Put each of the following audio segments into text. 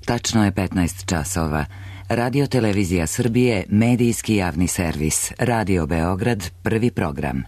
Tačno je 15 časova. Radio Televizija Srbije, medijski javni servis. Radio Beograd, prvi program.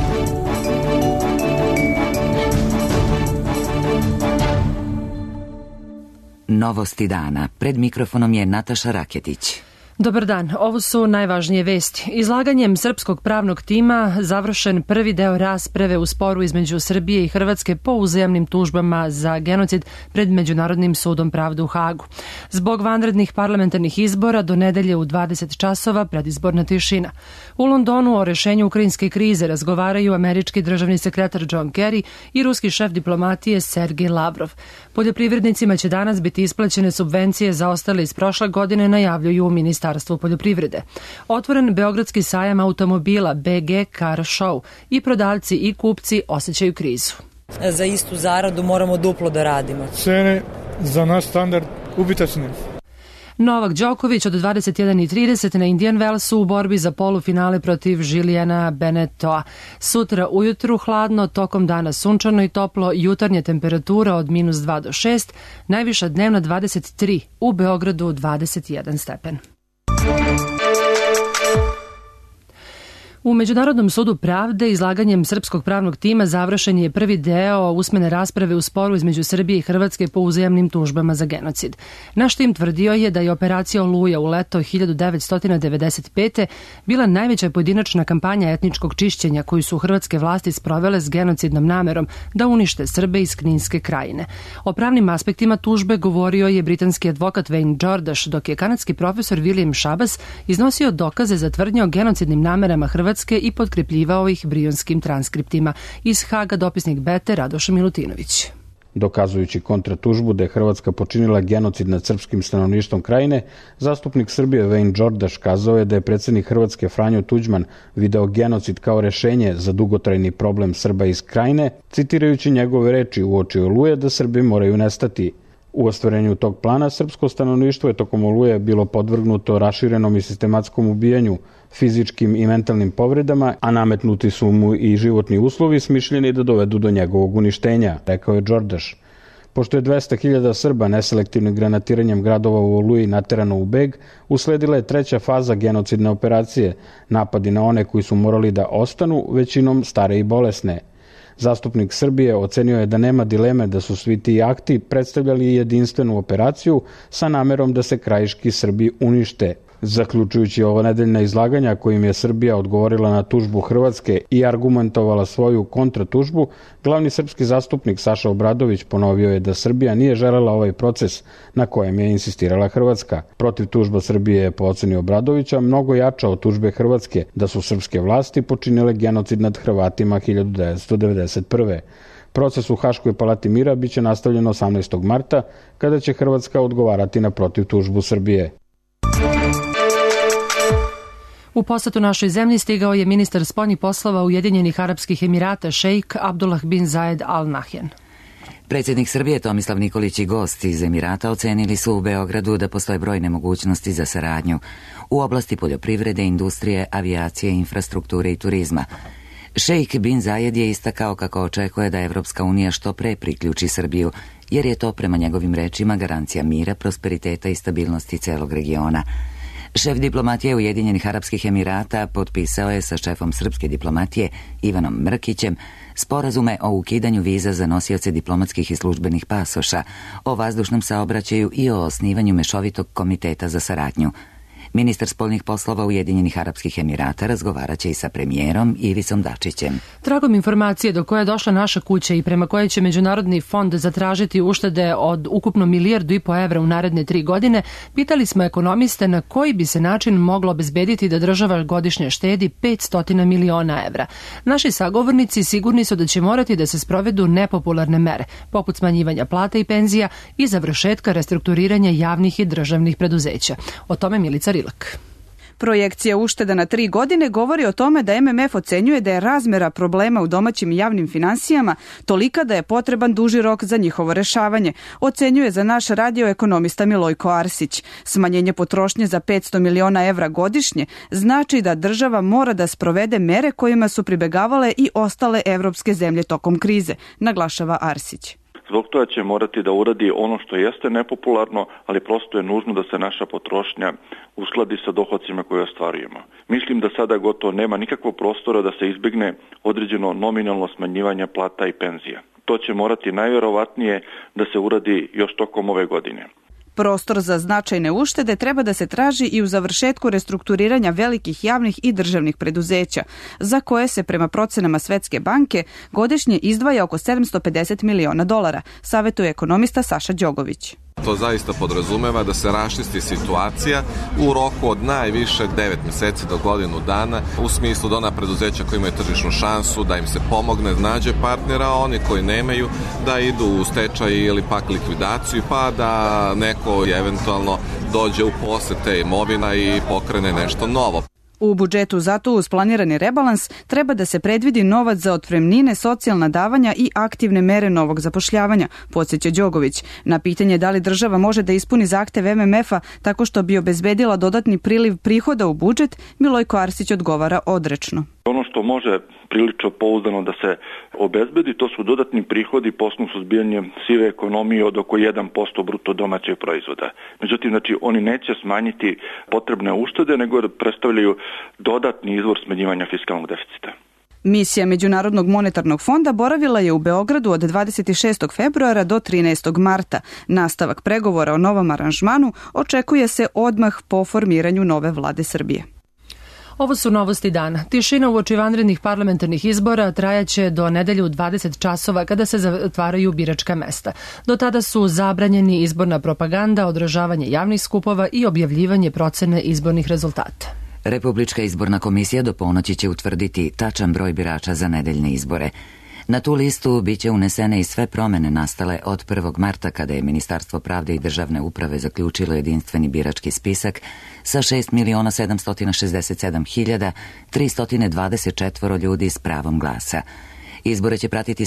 Novosti dana. Pred mikrofonom je Nataša Raketić. Dobar dan, ovo su najvažnije vesti. Izlaganjem srpskog pravnog tima završen prvi deo rasprave u sporu između Srbije i Hrvatske po uzajamnim tužbama za genocid pred Međunarodnim sudom pravde u Hagu. Zbog vanrednih parlamentarnih izbora do nedelje u 20 časova predizborna tišina. U Londonu o rešenju ukrajinske krize razgovaraju američki državni sekretar John Kerry i ruski šef diplomatije Sergej Lavrov. Poljoprivrednicima će danas biti isplaćene subvencije zaostale iz prošle godine, najavljuju Ministarstvo poljoprivrede. Otvoren Beogradski sajam automobila BG Car Show i prodavci i kupci osjećaju krizu. Za istu zaradu moramo duplo da radimo. Cene za naš standard ubitačne. Novak Đoković od 21:30 na Indian Wellsu u borbi za polufinale protiv Juliana Benetoa. Sutra ujutru hladno, tokom dana sunčano i toplo, jutarnja temperatura od -2 do 6, najviša dnevna 23, u Beogradu 21 stepen. U Međunarodnom sudu pravde izlaganjem srpskog pravnog tima završen je prvi deo usmene rasprave u sporu između Srbije i Hrvatske po uzajamnim tužbama za genocid. Naš tim tvrdio je da je operacija Oluja u leto 1995. bila najveća pojedinačna kampanja etničkog čišćenja koju su hrvatske vlasti sprovele s genocidnom namerom da unište Srbe iz Kninske krajine. O pravnim aspektima tužbe govorio je britanski advokat Wayne Jordaš, dok je kanadski profesor William Schabas iznosio dokaze za tvrdnje o genocidnim namerama Hrvatske i potkrepljivao ih brionskim transkriptima. Iz Haga dopisnik Bete Radoš Milutinović. Dokazujući kontratužbu da je Hrvatska počinila genocid nad srpskim stanovništvom krajine, zastupnik Srbije Wayne Jordaš kazao je da je predsjednik Hrvatske Franjo Tuđman video genocid kao rešenje za dugotrajni problem Srba iz krajine, citirajući njegove reči uoči Oluje da Srbi moraju nestati. U ostvarenju tog plana srpsko stanovništvo je tokom Oluje bilo podvrgnuto raširenom i sistematskom ubijanju, fizičkim i mentalnim povredama, a nametnuti su mu i životni uslovi smišljeni da dovedu do njegovog uništenja, rekao je Jordaš. Pošto je 200.000 Srba neselektivnim granatiranjem gradova u Oluji naterano u beg, usledila je treća faza genocidne operacije, napadi na one koji su morali da ostanu, većinom stare i bolesne. Zastupnik Srbije ocenio je da nema dileme da su svi ti akti predstavljali jedinstvenu operaciju sa namerom da se krajiški Srbi unište. Zaključujući ovo nedeljna izlaganja kojim je Srbija odgovorila na tužbu Hrvatske i argumentovala svoju kontratužbu, glavni srpski zastupnik Saša Obradović ponovio je da Srbija nije želela ovaj proces na kojem je insistirala Hrvatska. Protiv tužba Srbije je po oceni Obradovića mnogo jača od tužbe Hrvatske da su srpske vlasti počinile genocid nad Hrvatima 1991. Proces u Haškoj palati mira biće nastavljen 18. marta kada će Hrvatska odgovarati na protiv tužbu Srbije. U posetu našoj zemlji stigao je ministar spoljnih poslova Ujedinjenih Arapskih Emirata šejk Abdullah bin Zayed Al Nahyan. Predsjednik Srbije Tomislav Nikolić i gosti iz Emirata ocenili su u Beogradu da postoje brojne mogućnosti za saradnju u oblasti poljoprivrede, industrije, avijacije, infrastrukture i turizma. Šejk bin Zayed je istakao kako očekuje da Evropska unija što pre priključi Srbiju, jer je to prema njegovim rečima garancija mira, prosperiteta i stabilnosti celog regiona. Šef diplomatije Ujedinjenih Arapskih Emirata potpisao je sa šefom srpske diplomatije Ivanom Mrkićem sporazume o ukidanju viza za nosioce diplomatskih i službenih pasoša, o vazdušnom saobraćaju i o osnivanju mešovitog komiteta za saradnju. Ministar spoljnih poslova Ujedinjenih Arapskih Emirata razgovaraće i sa premijerom Ivicom Dačićem. Tragom informacije do koje je došla naša kuća i prema kojoj će Međunarodni fond zatražiti uštede od ukupno 1,5 milijardu evra u naredne 3 godine, pitali smo ekonomiste na koji bi se način moglo obezbediti da država godišnje štedi 500 miliona evra. Naši sagovornici sigurni su da će morati da se sprovedu nepopularne mere, poput smanjivanja plata i penzija i završetka restrukturiranja javnih i državnih preduzeća. O tome Milica Rilak. Projekcija ušteda na 3 godine govori o tome da MMF ocenjuje da je razmera problema u domaćim javnim finansijama tolika da je potreban duži rok za njihovo rešavanje, ocenjuje za naš radio ekonomista Milojko Arsić. Smanjenje potrošnje za 500 miliona evra godišnje znači da država mora da sprovede mere kojima su pribegavale i ostale evropske zemlje tokom krize, naglašava Arsić. zbog toga će morati da uradi ono što jeste nepopularno, ali prosto je nužno da se naša potrošnja uskladi sa dohodcima koje ostvarujemo. Mislim da sada gotovo nema nikakvog prostora da se izbegne određeno nominalno smanjivanje plata i penzija. To će morati najvjerovatnije da se uradi još tokom ove godine. Prostor za značajne uštede treba da se traži i u završetku restrukturiranja velikih javnih i državnih preduzeća, za koje se prema procenama Svetske banke godišnje izdvaja oko $750 miliona, savetuje ekonomista Saša Đogović. To zaista podrazumeva da se raščisti situacija u roku od najviše 9 meseci do godinu dana, u smislu da ona preduzeća koja imaju tržišnu šansu, da im se pomogne, nađe partnera, a oni koji nemaju da idu u stečaj ili pak likvidaciju, pa da neko eventualno dođe u posed te imovina i pokrene nešto novo. U budžetu zato uz planirani rebalans treba da se predvidi novac za otpremnine, socijalna davanja i aktivne mere novog zapošljavanja, podsjeća Đogović. Na pitanje da li država može da ispuni zahtev MMF-a tako što bi obezbedila dodatni priliv prihoda u budžet, Milojko Arsić odgovara odrečno. Ono što može prilično pouzdano da se obezbedi, to su dodatni prihodi po osnovu suzbijanja sive ekonomije od oko 1% bruto domaćeg proizvoda. Međutim, oni neće smanjiti potrebne uštede, nego predstavljaju dodatni izvor smanjivanja fiskalnog deficita. Misija Međunarodnog monetarnog fonda boravila je u Beogradu od 26. februara do 13. marta. Nastavak pregovora o novom aranžmanu očekuje se odmah po formiranju nove vlade Srbije. Ovo su novosti dana. Tišina uoči vanrednih parlamentarnih izbora trajaće do nedelje u 20 časova kada se zatvaraju biračka mesta. Do tada su zabranjeni izborna propaganda, održavanje javnih skupova i objavljivanje procene izbornih rezultata. Republička izborna komisija do ponoći će utvrditi tačan broj birača za nedeljne izbore. Na tu listu biće unesene i sve promene nastale od 1. marta kada je Ministarstvo pravde i državne uprave zaključilo jedinstveni birački spisak sa 6.767.324 ljudi s pravom glasa. Izbore će pratiti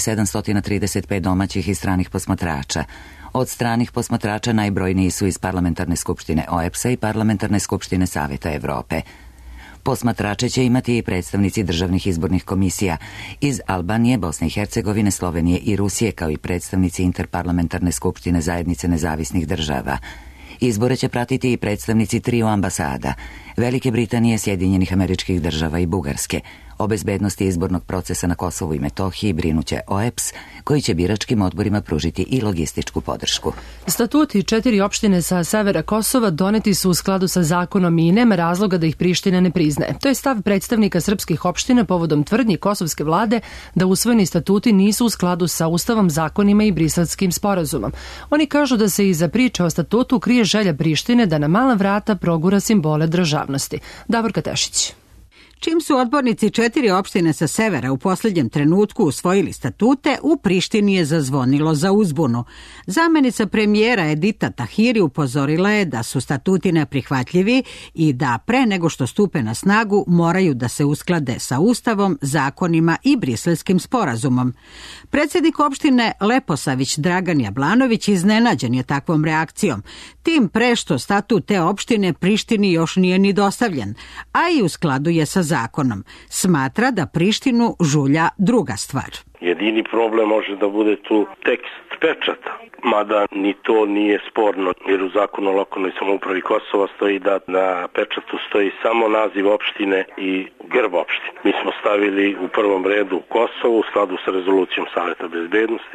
735 domaćih i stranih posmatrača. Od stranih posmatrača najbrojniji su iz Parlamentarne skupštine OEBS-a i Parlamentarne skupštine Saveta Evrope. Posmatrače će imati i predstavnici državnih izbornih komisija iz Albanije, Bosne i Hercegovine, Slovenije i Rusije, kao i predstavnici Interparlamentarne skupštine Zajednice nezavisnih država. Izbore će pratiti i predstavnici triju ambasada, Velike Britanije, Sjedinjenih Američkih Država i Bugarske. O bezbednosti izbornog procesa na Kosovu i Metohiji brinuće OEBS, koji će biračkim odborima pružiti i logističku podršku. Statuti 4 opštine sa severa Kosova doneti su u skladu sa zakonom i nema razloga da ih Priština ne priznaje. To je stav predstavnika srpskih opština povodom tvrdnji kosovske vlade da usvojeni statuti nisu u skladu sa Ustavom, zakonima i Briselskim sporazumom. Oni kažu da se iza priče o statutu krije želja Prištine da na mala vrata progura simbole državnosti. Davorka Tešić. Čim su odbornici 4 opštine sa severa u posljednjem trenutku usvojili statute, u Prištini je zazvonilo za uzbunu. Zamenica premijera Edita Tahiri upozorila je da su statuti neprihvatljivi i da pre nego što stupe na snagu moraju da se usklade sa Ustavom, zakonima i Briselskim sporazumom. Predsjednik opštine Leposavić Dragan Jablanović iznenađen je takvom reakcijom, tim pre što statut te opštine Prištini još nije ni dostavljen, a i u skladu je sa zakonom. Smatra da Prištinu žulja druga stvar. Jedini problem može da bude tu tekst pečata, mada ni to nije sporno, jer u zakonu o lokalnoj samoupravi Kosova stoji da na pečatu stoji samo naziv opštine i grb opštine. Mi smo stavili u prvom redu Kosovo u skladu sa rezolucijom Saveta bezbednosti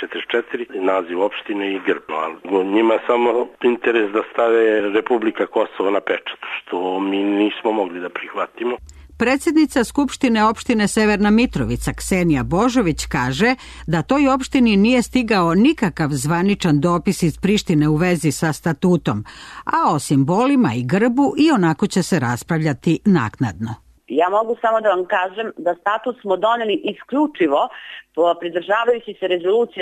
1244, naziv opštine i grb. Ali njima je samo interes da stave Republika Kosovo na pečatu, što mi nismo mogli da prihvatimo. Predsjednica Skupštine opštine Severna Mitrovica Ksenija Božović kaže da toj opštini nije stigao nikakav zvaničan dopis iz Prištine u vezi sa statutom, a o simbolima i grbu i onako će se raspravljati naknadno. Ja mogu samo da vam kažem da statut smo doneli isključivo pridržavajući se rezolucije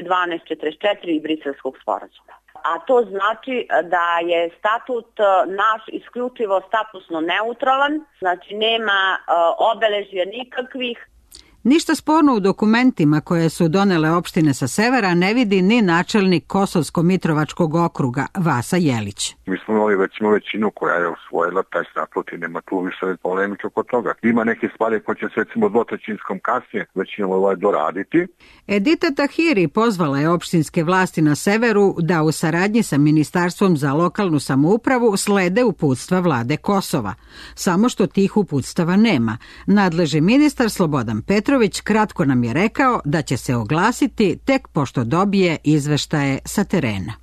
1244 i Briselskog sporazuma. A to znači da je statut naš isključivo statusno neutralan, znači nema obeležja nikakvih. Ništa sporno u dokumentima koje su donele opštine sa severa ne vidi ni načelnik Kosovsko-Mitrovačkog okruga Vasa Jelić. Mi smo imali većinu koja je usvojila taj statut i nema tu više polemike oko toga. Ima neke stvari koje će se recimo dvotrećinskom kasnije većinom doraditi. Edita Tahiri pozvala je opštinske vlasti na severu da u saradnji sa Ministarstvom za lokalnu samoupravu slede uputstva vlade Kosova. Samo što tih uputstava nema. Nadležni ministar Slobodan Petrović kratko nam je rekao da će se oglasiti tek pošto dobije izveštaje sa terena.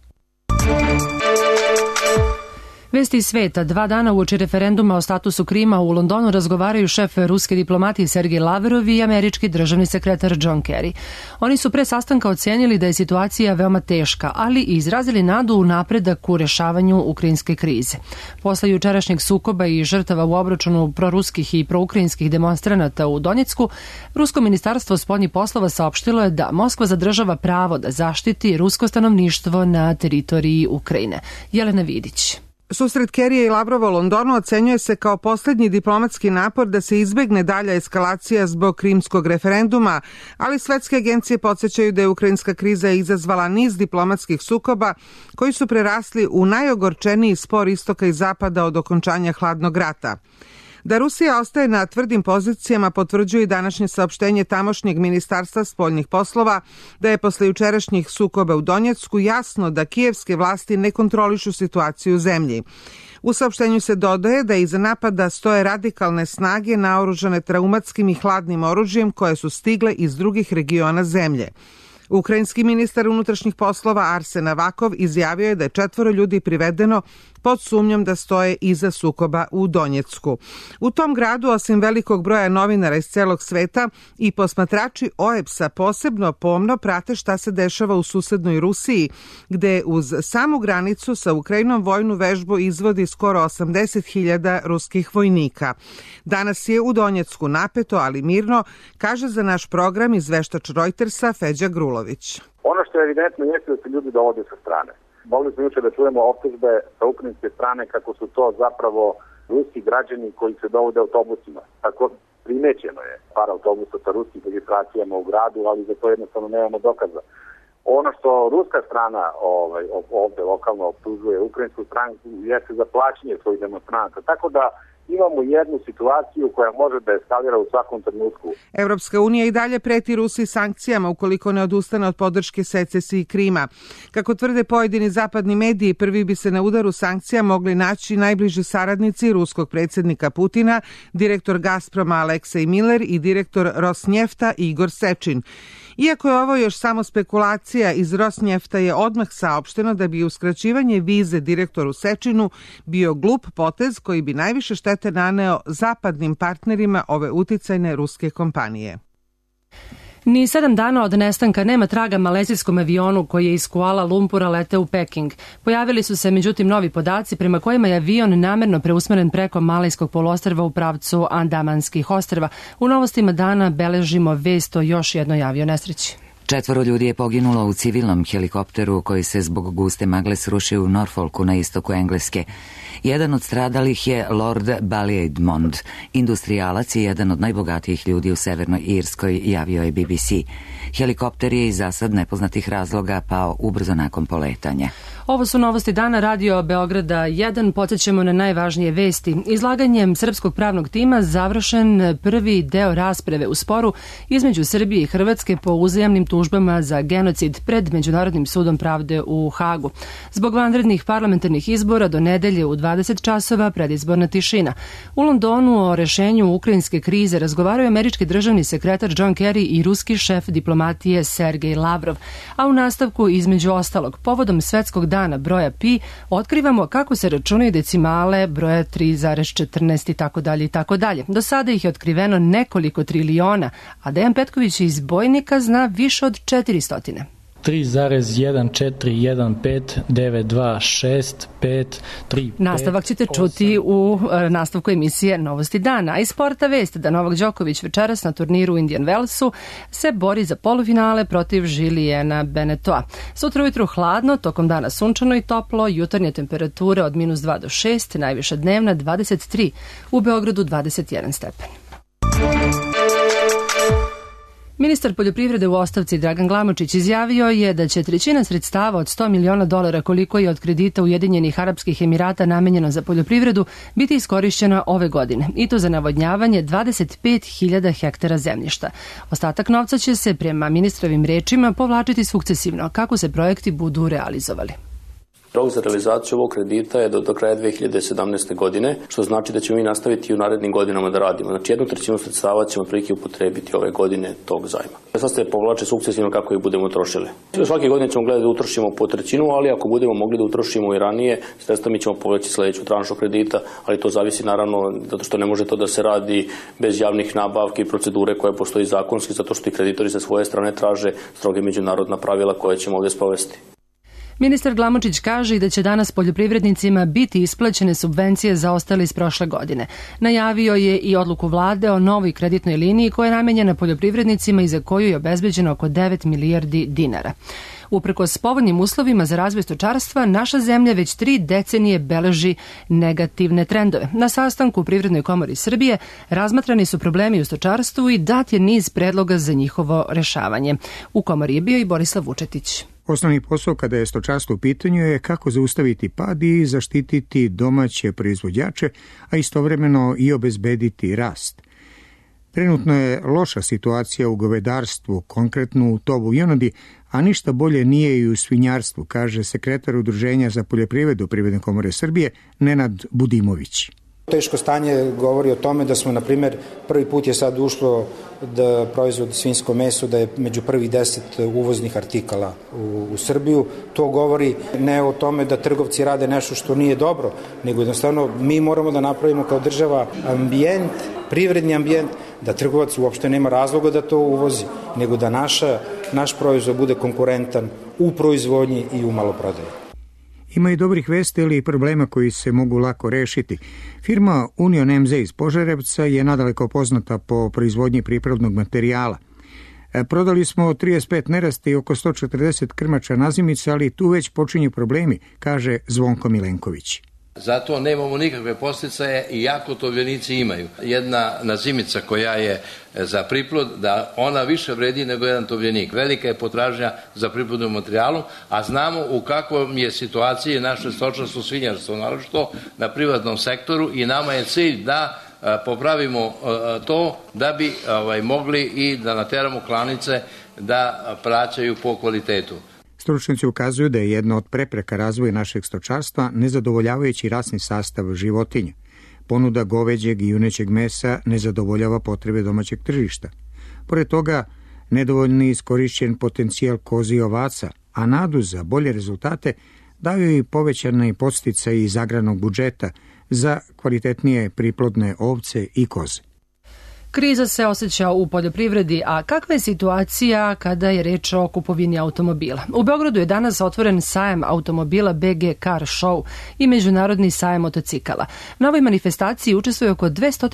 Vesti iz sveta. 2 dana uoči referenduma o statusu Krima u Londonu razgovaraju šef ruske diplomatije Sergej Lavrov i američki državni sekretar John Kerry. Oni su pre sastanka ocenili da je situacija veoma teška, ali i izrazili nadu u napredak u rešavanju ukrajinske krize. Posle jučerašnjeg sukoba i žrtava u obračunu proruskih i proukrajinskih demonstranata u Donjecku, Rusko ministarstvo spoljnih poslova saopštilo je da Moskva zadržava pravo da zaštiti rusko stanovništvo na teritoriji Ukrajine. Jelena Vidić. Susret Kerija i Lavrova u Londonu ocenjuje se kao poslednji diplomatski napor da se izbegne dalja eskalacija zbog krimskog referenduma, ali svetske agencije podsjećaju da je ukrajinska kriza izazvala niz diplomatskih sukoba koji su prerasli u najogorčeniji spor istoka i zapada od okončanja hladnog rata. Da Rusija ostaje na tvrdim pozicijama potvrđuje i današnje saopštenje tamošnjeg ministarstva spoljnih poslova da je posle jučerašnjih sukoba u Donjecku jasno da kijevske vlasti ne kontrolišu situaciju u zemlji. U saopštenju se dodaje da iza napada stoje radikalne snage naoružane traumatskim i hladnim oružjem koje su stigle iz drugih regiona zemlje. Ukrajinski ministar unutrašnjih poslova Arsen Avakov izjavio je da je 4 ljudi privedeno pod sumnjom da stoje iza sukoba u Donjecku. U tom gradu, osim velikog broja novinara iz celog sveta, i posmatrači OEBS-a posebno pomno prate šta se dešava u susednoj Rusiji, gde uz samu granicu sa Ukrajinom vojnu vežbu izvodi skoro 80.000 ruskih vojnika. Danas je u Donjecku napeto, ali mirno, kaže za naš program izveštač Reutersa Feđa Grulović. Ono što je evidentno jeste da se ljudi dovode sa strane. Mogli smo juče da čujemo optužbe sa ukrajinske strane kako su to zapravo ruski građani koji se dovode autobusima. Tako primećeno je par autobusa sa ruskim registracijama u gradu, ali za to jednostavno nemamo dokaza. Ono što ruska strana ovde lokalno optužuje ukrajinsku stranu jeste za plaćanje svojih demonstranata. Tako da imamo jednu situaciju koja može da eskalira u svakom trenutku. Evropska unija i dalje preti Rusiji sankcijama ukoliko ne odustane od podrške secesiji Krima. Kako tvrde pojedini zapadni mediji, prvi bi se na udaru sankcija mogli naći najbliži saradnici ruskog predsjednika Putina, direktor Gazproma Aleksej Miller i direktor Rosnjefta Igor Sečin. Iako je ovo još samo spekulacija, iz Rosnjefta je odmah saopšteno da bi uskraćivanje vize direktoru Sečinu bio glup potez koji bi najviše štete naneo zapadnim partnerima ove uticajne ruske kompanije. Ni 7 dana od nestanka nema traga malezijskom avionu koji je iz Kuala Lumpura leteo u Peking. Pojavili su se međutim novi podaci prema kojima je avion namerno preusmeren preko Malajskog poluostrva u pravcu Andamanskih ostrva. U novostima dana beležimo vest o još jednoj avionesreći. 4 ljudi je poginulo u civilnom helikopteru koji se zbog guste magle srušio u Norfolku na istoku Engleske. Jedan od stradalih je Lord Ballyadmond, industrijalac i jedan od najbogatijih ljudi u Severnoj Irskoj, javio je BBC. Helikopter je iz zasad nepoznatih razloga pao ubrzo nakon poletanja. Ovo su novosti dana Radio Beograda 1. Podsjećamo na najvažnije vesti. Izlaganjem srpskog pravnog tima završen prvi deo rasprave u sporu između Srbije i Hrvatske po uzajamnim tužbama za genocid pred Međunarodnim sudom pravde u Hagu. Zbog vanrednih parlamentarnih izbora do nedelje u 20 časova predizborna tišina. U Londonu o rešenju ukrajinske krize razgovaraju američki državni sekretar John Kerry i ruski šef diplomatije Sergej Lavrov. A u nastavku, između ostalog, povodom svetskog dana broja pi, otkrivamo kako se računaju decimale broja 3,14 i tako dalje i tako dalje. Do sada ih je otkriveno nekoliko triliona, a Dejan Petković iz Bojnika zna više od 400. 3,141592653. Nastavak ćete čuti u nastavku emisije Novosti dana. A iz sporta vest da Novak Đoković večeras na turniru u Indian Wellsu se bori za polufinale protiv Juliana Benetoa. Sutra ujutru hladno, tokom dana sunčano i toplo, jutarnje temperature od -2 do 6, najviša dnevna 23, u Beogradu 21 stepen. Ministar poljoprivrede u ostavci Dragan Glamočić izjavio je da će trećina sredstava od $100 miliona koliko je od kredita Ujedinjenih Arapskih Emirata namenjeno za poljoprivredu biti iskorišćena ove godine i to za navodnjavanje 25.000 hektara zemljišta. Ostatak novca će se prema ministrovim rečima povlačiti sukcesivno kako se projekti budu realizovali. Rok za realizaciju ovog kredita je do kraja 2017. godine, što znači da ćemo mi nastaviti i u narednim godinama da radimo. Znači 1/3 sredstava ćemo otprilike upotrebiti ove godine tog zajma. Sad se povlače sukcesivno kako ih budemo trošili. Svake godine ćemo gledati da utrošimo po trećinu, ali ako budemo mogli da utrošimo i ranije, sredstva mi ćemo povlačiti sledeću tranšu kredita, ali to zavisi naravno zato što ne može to da se radi bez javnih nabavki i procedure koje postoji zakonski, zato što i kreditori sa svoje strane traže stroge međunarodna pravila koje ćemo ovdje sprovesti. Ministar Glamočić kaže i da će danas poljoprivrednicima biti isplaćene subvencije zaostale iz prošle godine. Najavio je i odluku vlade o novoj kreditnoj liniji koja je namenjena poljoprivrednicima i za koju je obezbeđeno oko 9 milijardi dinara. Uprkos povoljnim uslovima za razvoj stočarstva, naša zemlja već 3 decenije beleži negativne trendove. Na sastanku u Privrednoj komori Srbije razmatrani su problemi u stočarstvu i dat je niz predloga za njihovo rešavanje. U komori je bio i Borislav Vučetić. Osnovni posao kada je stočarstvo u pitanju je kako zaustaviti pad i zaštititi domaće proizvođače, a istovremeno i obezbediti rast. Trenutno je loša situacija u govedarstvu, konkretno u tovu i junadi, a ništa bolje nije i u svinjarstvu, kaže sekretar Udruženja za poljoprivredu Privredne komore Srbije Nenad Budimović. Teško stanje govori o tome da smo, na primjer, prvi put je sad ušlo da proizvod svinjsko meso da je među prvih 10 uvoznih artikala u Srbiju. To govori ne o tome da trgovci rade nešto što nije dobro, nego jednostavno mi moramo da napravimo kao država ambijent, privredni ambijent, da trgovac uopšte nema razloga da to uvozi, nego da naš proizvod bude konkurentan u proizvodnji i u maloprodaji. Ima i dobrih vesti ili problema koji se mogu lako rešiti. Firma Union MZ iz Požarevca je nadaleko poznata po proizvodnji pripravnog materijala. Prodali smo 35 nerasta i oko 140 krmača nazimica, ali tu već počinju problemi, kaže Zvonko Milenković. Zato nemamo nikakve posticaje i jako tovljenici imaju. Jedna nazimica koja je za priplod, da ona više vredi nego jedan tovljenik. Velika je potražnja za priplodnom materijalu, a znamo u kakvom je situaciji naše stočarstvo, svinjarstvo, naročito na privatnom sektoru i nama je cilj da popravimo to da bi mogli i da nateramo klanice da plaćaju po kvalitetu. Stručnjaci ukazuju da je jedna od prepreka razvoja našeg stočarstva nezadovoljavajući rasni sastav životinja. Ponuda goveđeg i junećeg mesa ne zadovoljava potrebe domaćeg tržišta. Pored toga, nedovoljno iskorišćen potencijal koze i ovaca, a nadu za bolje rezultate daju i povećane podsticaji iz agrarnog budžeta za kvalitetnije priplodne ovce i koze. Kriza se osjeća u poljoprivredi, a kakva je situacija kada je reč o kupovini automobila? U Beogradu je danas otvoren sajam automobila BG Car Show i međunarodni sajam motocikala. Na ovoj manifestaciji učestvuje oko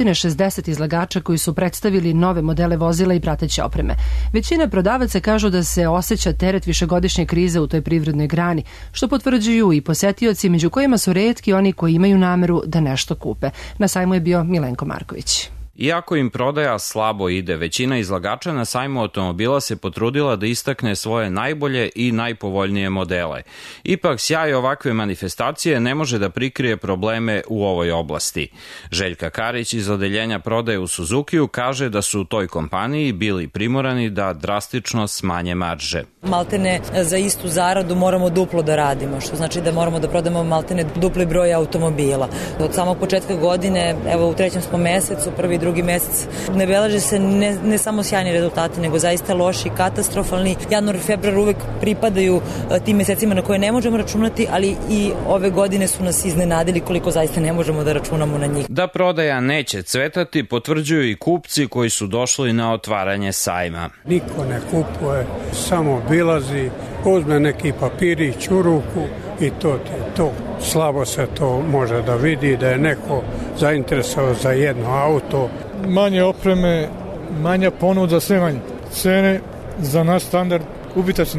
260 izlagača koji su predstavili nove modele vozila i prateće opreme. Većina prodavaca kažu da se osjeća teret višegodišnje krize u toj privrednoj grani, što potvrđuju i posetioci, među kojima su retki oni koji imaju nameru da nešto kupe. Na sajmu je bio Milenko Marković. Iako im prodaja slabo ide, većina izlagača na sajmu automobila se potrudila da istakne svoje najbolje i najpovoljnije modele. Ipak, sjaj ovakve manifestacije ne može da prikrije probleme u ovoj oblasti. Željka Karić iz odeljenja prodaje u Suzukiju kaže da su u toj kompaniji bili primorani da drastično smanje marže. Maltene za istu zaradu moramo duplo da radimo, što znači da moramo da prodamo maltene dupli broj automobila. Od samog početka godine, evo u 3. smo mesecu, prvi drugi mesec, ne beleže se ne samo sjajni rezultati, nego zaista loši, katastrofalni. Januar i februar uvek pripadaju tim mesecima na koje ne možemo računati, ali i ove godine su nas iznenadili koliko zaista ne možemo da računamo na njih. Da prodaja neće cvetati, potvrđuju i kupci koji su došli na otvaranje sajma. Niko ne kupuje, samo obilazi, uzme neki papirić u ruku i to je to. Slabo se to može da vidi da je neko zainteresovao za jedno auto. Manje opreme, manja ponuda, sve manje. Cene za naš standard ubitačne.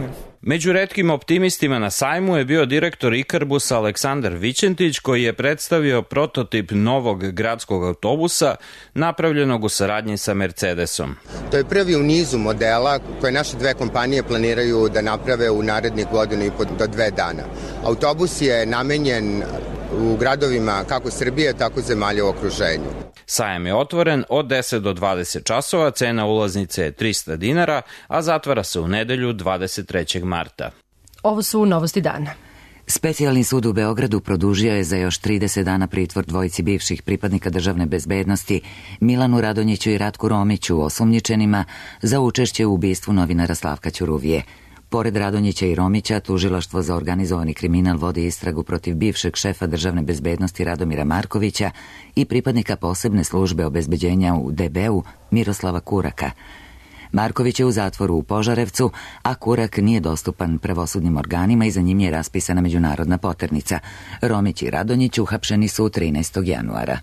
Među retkim optimistima na sajmu je bio direktor Ikarbusa Aleksandar Vićentić, koji je predstavio prototip novog gradskog autobusa napravljenog u saradnji sa Mercedesom. To je prvi u nizu modela koje naše dve kompanije planiraju da naprave u narednih godinu i do 2 dana. Autobus je namenjen u gradovima kako Srbije, tako zemalja u okruženju. Sajam je otvoren od 10 do 20 časova, cena ulaznice je 300 dinara, a zatvara se u nedelju 23. marta. Ovo su novosti dana. Specijalni sud u Beogradu produžio je za još 30 dana pritvor dvojici bivših pripadnika državne bezbednosti Milanu Radonjiću i Ratku Romiću, osumnjičenima za učešće u ubistvu novinara Slavka Ćuruvije. Pored Radonjića i Romića, tužilaštvo za organizovani kriminal vodi istragu protiv bivšeg šefa državne bezbednosti Radomira Markovića i pripadnika posebne službe obezbeđenja u DB-u Miroslava Kuraka. Marković je u zatvoru u Požarevcu, a Kurak nije dostupan pravosudnim organima i za njim je raspisana međunarodna poternica. Romić i Radonjić uhapšeni su 13. januara.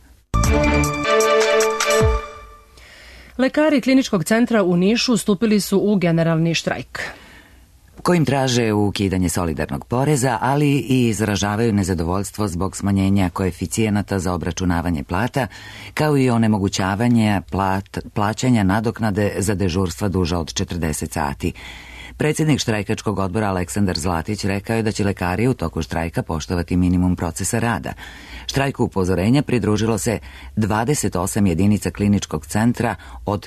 Lekari Kliničkog centra u Nišu stupili su u generalni štrajk, kojim traže ukidanje solidarnog poreza, ali i izražavaju nezadovoljstvo zbog smanjenja koeficijenata za obračunavanje plata, kao i onemogućavanje plaćanja nadoknade za dežurstva duža od 40 sati. Predsjednik štrajkačkog odbora Aleksandar Zlatić rekao je da će lekari u toku štrajka poštovati minimum procesa rada. Štrajku upozorenja pridružilo se 28 jedinica kliničkog centra od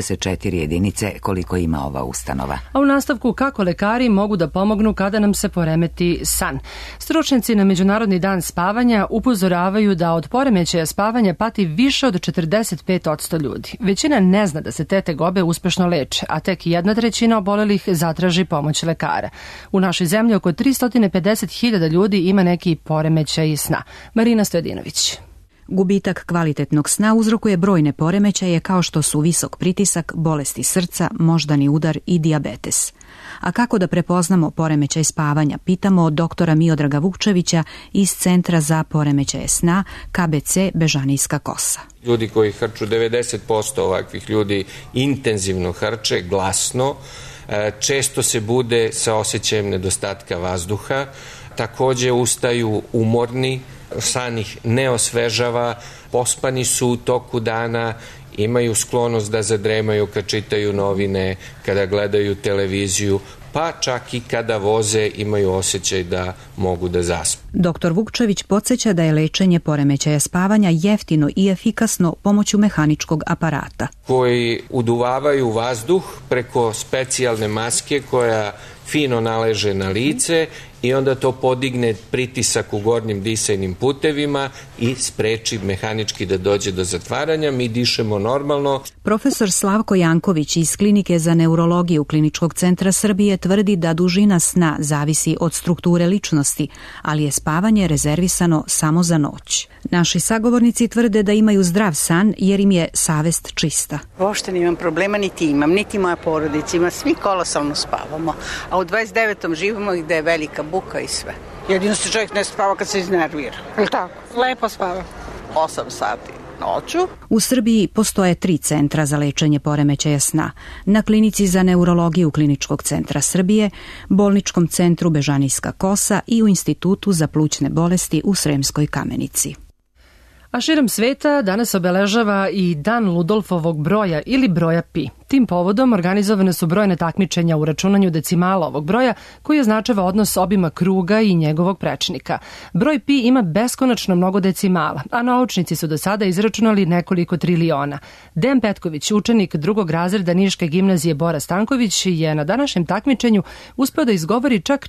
34 jedinice koliko ima ova ustanova. A u nastavku kako lekari mogu da pomognu kada nam se poremeti san. Stručnjaci na Međunarodni dan spavanja upozoravaju da od poremećaja spavanja pati više od 45% ljudi. Većina ne zna da se te tegobe uspešno leče, a tek 1/3 obolelih zatraži pomoć lekara. U našoj zemlji oko 350.000 ljudi ima neki poremećaj sna. Marina Stojadinović. Gubitak kvalitetnog sna uzrokuje brojne poremećaje kao što su visok pritisak, bolesti srca, moždani udar i dijabetes. A kako da prepoznamo poremećaj spavanja, pitamo doktora Miodraga Vukčevića iz Centra za poremećaje sna KBC Bežanijska Kosa. Ljudi koji hrču, 90% ovakvih ljudi intenzivno hrče, glasno, često se bude sa osjećajem nedostatka vazduha, takođe ustaju umorni, san ih ne osvežava, pospani su u toku dana, imaju sklonost da zadremaju kad čitaju novine, kada gledaju televiziju, pa čak i kada voze imaju osjećaj da mogu da zaspe. Doktor Vukčević podsjeća da je lečenje poremećaja spavanja jeftino i efikasno pomoću mehaničkog aparata, koji uduvavaju vazduh preko specijalne maske koja fino naleže na lice i onda to podigne pritisak u gornjim disajnim putevima i spreči mehanički da dođe do zatvaranja. Mi dišemo normalno. Profesor Slavko Janković iz Klinike za neurologiju Kliničkog centra Srbije tvrdi da dužina sna zavisi od strukture ličnosti, ali je spavanje rezervisano samo za noć. Naši sagovornici tvrde da imaju zdrav san jer im je savest čista. Uopšte nimam problema, niti moja porodica, ima, svi kolosalno spavamo, a u 29. živimo gde je velika buka i sve. Jedino se čovjek ne spava kad se iznervira. Je li tako? Lepo spava. 8 sati noću. U Srbiji postoje 3 centra za lečenje poremećaja sna. Na Klinici za neurologiju Kliničkog centra Srbije, Bolničkom centru Bežanijska Kosa i u Institutu za plućne bolesti u Sremskoj Kamenici. A širom sveta danas obeležava i Dan Ludolfovog broja ili broja pi. Tim povodom organizovane su brojne takmičenja u računanju decimala ovog broja koji označava odnos obima kruga i njegovog prečnika. Broj pi ima beskonačno mnogo decimala, a naučnici su do sada izračunali nekoliko triliona. Dejan Petković, učenik 2. razreda Niške gimnazije Bora Stanković, je na današnjem takmičenju uspeo da izgovori čak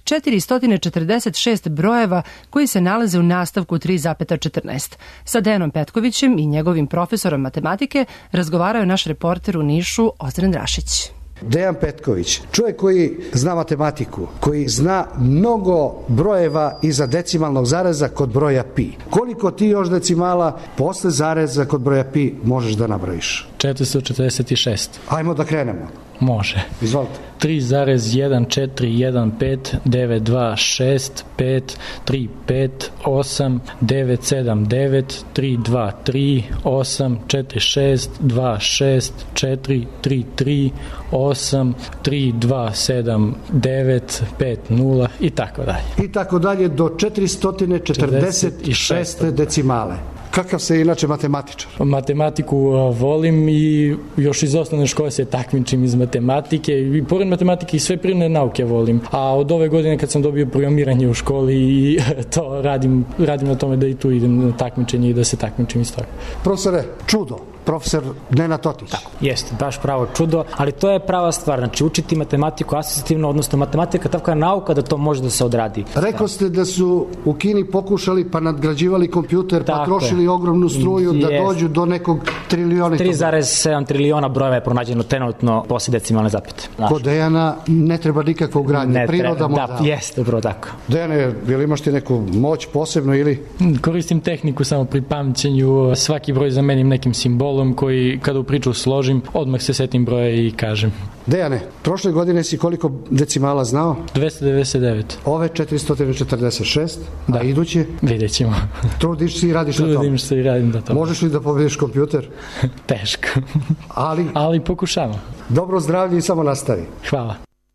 446 brojeva koji se nalaze u nastavku 3,14. Sa Dejanom Petkovićem i njegovim profesorom matematike razgovarao je naš reporter u Nišu Ozren Rašić. Dejan Petković, čovjek koji zna matematiku, koji zna mnogo brojeva iza decimalnog zareza kod broja pi. Koliko ti još decimala posle zareza kod broja pi možeš da nabrojiš? 446. Hajmo da krenemo. Može. Izvolite. 3,1, 4, 1, 5, 3, 5, 8, 9, 7, 9, 3, 2, 3, 8, 3, 2, 7, 9, 5, 0 i tako dalje. I tako dalje do 446 decimale. Kakav se inače matematičar? Matematiku volim i još iz osnovne škole se takmičim iz matematike i pored matematike i sve prirodne nauke volim. A od ove godine kad sam dobio programiranje u školi i to radim na tome da i tu idem na takmičenje i da se takmičim iz toga. Profesore, čudo. Profesor Nenad Totić. Tako, jeste, baš pravo čudo, ali to je prava stvar, znači učiti matematiku asocijativno, odnosno matematika takva nauka da to može da se odradi. Rekao ste da su u Kini pokušali pa nadgrađivali kompjuter, pa trošili ogromnu struju da dođu do nekog trilijona. 3,7 triliona brojeva je pronađeno trenutno posle decimalne zapete. Kod Dejana ne treba nikakvo ugradnje, priroda mu da. Da, jeste, upravo tako. Dejane, je li imaš ti neku moć posebno ili? Koristim tehniku samo pri pamćenju, svaki broj zamenim nekim simbolom koji kada u priču složim, odmah se setim broja i kažem. Dejane, prošle godine si koliko decimala znao? 299. Ove 446, da. A iduće? Vidjet ćemo. Trudiš se i radiš na tome? Trudim se i radim na tome. Možeš li da pobediš kompjuter? Teško. Ali pokušavam. Dobro zdravlje i samo nastavi. Hvala.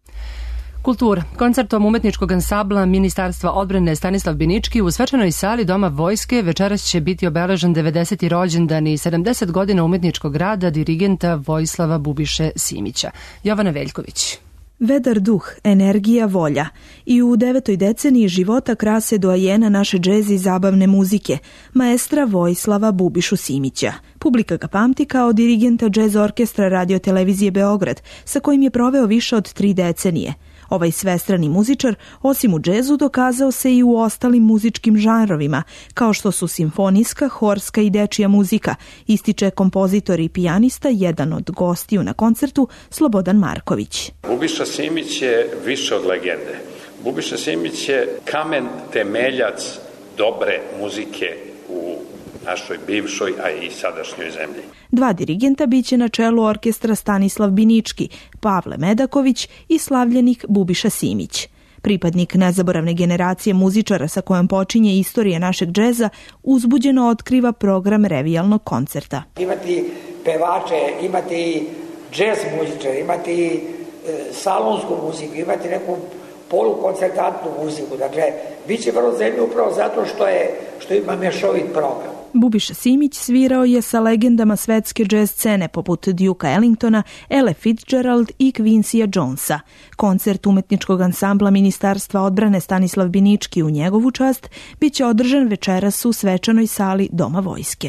Kultura. Koncertom umetničkog ansambla Ministarstva odbrane Stanislav Binički u svečanoj sali Doma vojske večeras će biti obeležen 90. rođendan i 70 godina umetničkog rada dirigenta Vojislava Bubiše Simića. Jovana Veljković. Vedar duh, energija, volja. I u 9. deceniji života krase doajena naše džez i zabavne muzike, maestra Vojislava Bubišu Simića. Publika ga pamti kao dirigenta džez orkestra Radio Televizije Beograd, sa kojim je proveo više od 3 decenije. Ovaj svestrani muzičar, osim u džezu, dokazao se i u ostalim muzičkim žanrovima, kao što su simfonijska, horska i dečija muzika, ističe kompozitor i pijanista, jedan od gostiju na koncertu, Slobodan Marković. Bubiša Simić je više od legende. Bubiša Simić je kamen temeljac dobre muzike u našoj bivšoj, a i sadašnjoj zemlji. 2 dirigenta biće na čelu orkestra Stanislav Binički, Pavle Medaković i slavljenik Bubiša Simić. Pripadnik nezaboravne generacije muzičara sa kojom počinje istorija našeg džeza, uzbuđeno otkriva program revijalnog koncerta. Imati pevače, imati džez muzičare, imati salonsku muziku, imati neku polukoncertantnu muziku. Dakle, bit će vrlo zanimljivo upravo zato što ima mješovit program. Bubiša Simić svirao je sa legendama svetske džez scene poput Duke'a Ellingtona, Ella Fitzgerald i Quincyja Jonesa. Koncert umetničkog ansambla Ministarstva odbrane Stanislav Binički u njegovu čast biće održan večeras u svečanoj sali Doma vojske.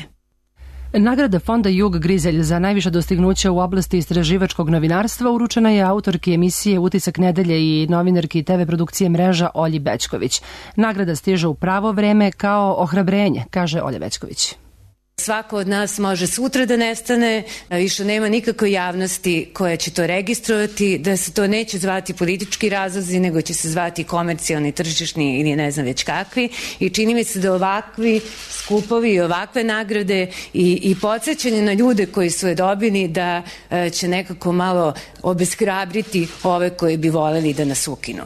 Nagrada Fonda Jug Grizelj za najviše dostignuća u oblasti istraživačkog novinarstva uručena je autorki emisije Utisak nedelje i novinarki TV produkcije Mreža Olji Bećković. Nagrada stiže u pravo vreme kao ohrabrenje, kaže Olja Bećković. Svako od nas može sutra da nestane, više nema nikakve javnosti koja će to registrovati, da se to neće zvati politički razlozi, nego će se zvati komercijalni, tržišni ili ne znam već kakvi. I čini mi se da ovakvi skupovi i ovakve nagrade i podsjećanje na ljude koji su je dobili da će nekako malo obeshrabriti ove koji bi voljeli da nas ukinu.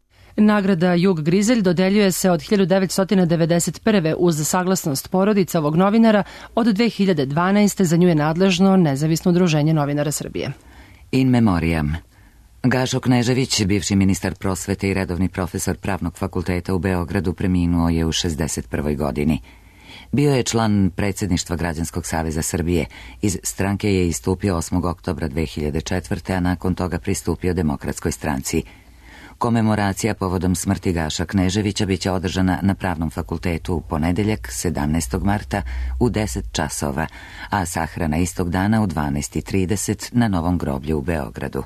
Nagrada Jug Grizelj dodeljuje se od 1991. uz saglasnost porodica ovog novinara. Od 2012. za nju je nadležno Nezavisno udruženje novinara Srbije. In memoriam. Gašo Knežević, bivši ministar prosvete i redovni profesor Pravnog fakulteta u Beogradu, preminuo je u 61. godini. Bio je član predsjedništva Građanskog saveza Srbije. Iz stranke je istupio 8. oktobra 2004. a nakon toga pristupio Demokratskoj stranci. Komemoracija povodom smrti Gaša Kneževića biće održana na Pravnom fakultetu u ponedeljak 17. marta u 10 časova, a sahrana istog dana u 12:30 na Novom groblju u Beogradu.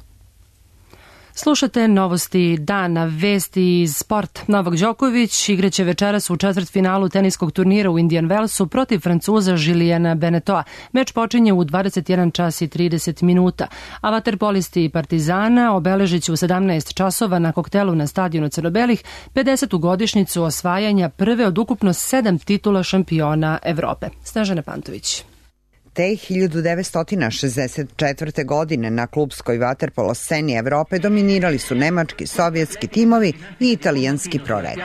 Slušate novosti dana, vesti iz sport. Novak Đoković igraće večeras u četvrtfinalu teniskog turnira u Indian Wellsu protiv Francuza Juliana Benetoa. Meč počinje u 21 čas i 30 minuta, a vaterpolisti Partizana obeležit će u 17 časova na koktelu na stadionu Crnobelih 50. godišnjicu osvajanja prve od ukupno 7 titula šampiona Evrope. Snežana Pantović. Te 1964. godine na klupskoj vaterpolo sceni Evrope dominirali su nemački, sovjetski timovi i italijanski Pro-Rek.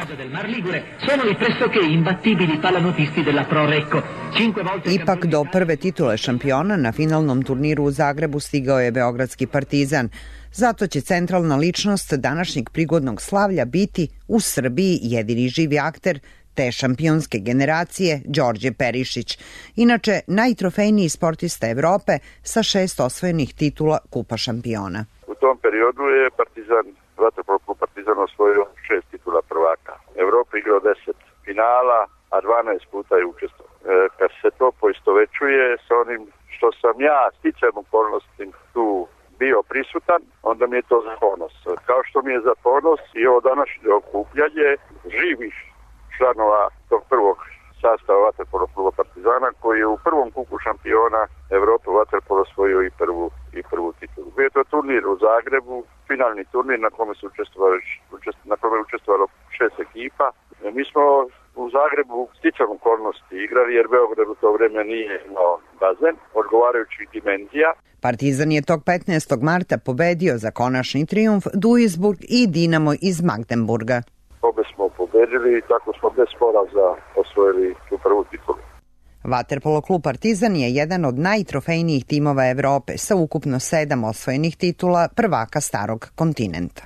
Ipak do prve titule šampiona na finalnom turniru u Zagrebu stigao je beogradski Partizan. Zato će centralna ličnost današnjeg prigodnog slavlja biti u Srbiji jedini živi akter te šampionske generacije Đorđe Perišić, inače najtrofejniji sportista Evrope sa 6 osvojenih titula Kupa šampiona. U tom periodu je vaterpolo klub Partizan osvojio 6 titula prvaka. Evropa igrao 10 finala, a 12 puta je učestvovao. Kad se to poistovećuje sa onim što sam ja sticajem okolnosti tu bio prisutan, onda mi je to za ponos. Kao što mi je za ponos i ovo današnje okupljanje živih članova tog prvog sastava vaterpolo kluba Partizana, koji je u prvom kupu šampiona Evrope vaterpolo osvojio i prvu titulu. Bio je to turnir u Zagrebu, finalni turnir na kome je učestvovalo 6 ekipa. Mi smo u Zagrebu sticam okolnosti igrali, jer Beograd u to vreme nije imao bazen odgovarajućih dimenzija. Partizan je tog 15. marta pobedio za konačni trijumf Duisburg i Dinamo iz Magdeburga. Obe smo pobedili i tako smo bez poraza osvojili tu prvu titulu. Vaterpolo klub Partizan je jedan od najtrofejnijih timova Evrope sa ukupno 7 osvojenih titula prvaka starog kontinenta.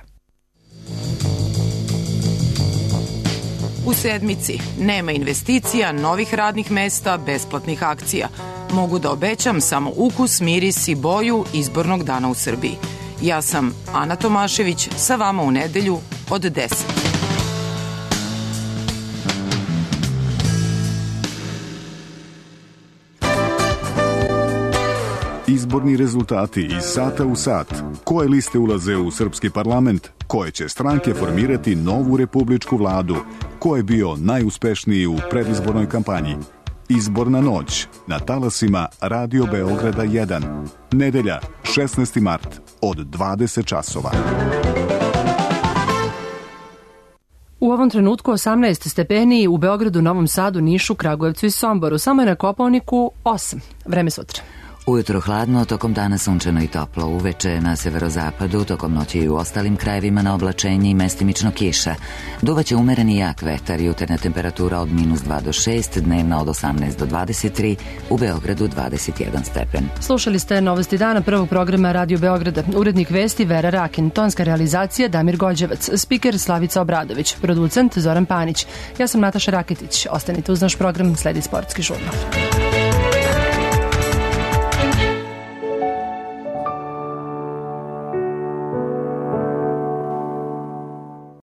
U sedmici nema investicija, novih radnih mesta, besplatnih akcija. Mogu da obećam samo ukus, miris i boju izbornog dana u Srbiji. Ja sam Ana Tomašević, sa vama u nedelju od 10. Izborni rezultati iz sata u sat. Koje liste ulaze u srpski parlament? Koje će stranke formirati novu republičku vladu? Ko je bio najuspešniji u predizbornoj kampanji? Izborna noć na talasima Radio Beograda 1. Nedelja, 16. mart od 20 časova. U ovom trenutku 18 stepeni u Beogradu, Novom Sadu, Nišu, Kragujevcu i Somboru. Samo je na Kopaoniku 8. Vreme sutra. Ujutro hladno, tokom dana sunčano i toplo. Uveče na severozapadu, tokom noći i u ostalim krajevima na oblačenje i mestimično kiša. Duvaće umereni jak vetar, jutarnja temperatura od -2 do 6, dnevna od 18 do 23, u Beogradu 21 stepen. Slušali ste novosti dana prvog programa Radio Beograda. Urednik vesti Vera Rakin, tonska realizacija Damir Gođevac, spiker Slavica Obradović, producent Zoran Panić. Ja sam Nataša Raketić. Ostanite uz naš program, sledi sportski žurnal.